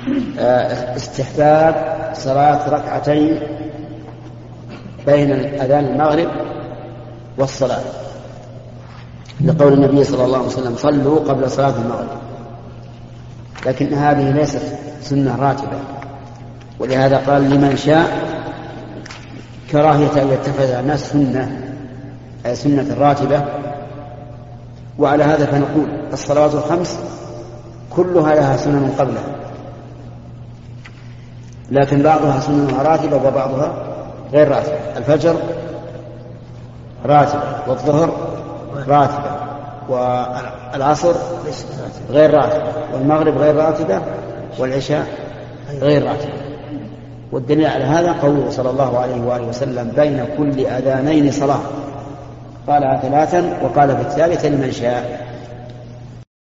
استحباب صلاة ركعتين بين أذان المغرب والصلاة، لقول النبي صلى الله عليه وسلم صلوا قبل صلاة المغرب، لكن هذه ليست سنة راتبة، ولهذا قال لمن شاء كراهية أن يتخذ الناس سنة راتبة. وعلى هذا فنقول الصلوات الخمس كلها لها سنن قبلها، لكن بعضها سننها راتبة وبعضها غير راتبة. الفجر راتبة، والظهر راتبة، والعصر غير راتبة، والمغرب غير راتبة، والعشاء غير راتبة. والدليل على هذا قوله صلى الله عليه وآله وسلم بين كل أذانين صلاة، قالها 3 وقال في الثالثة لمن شاء.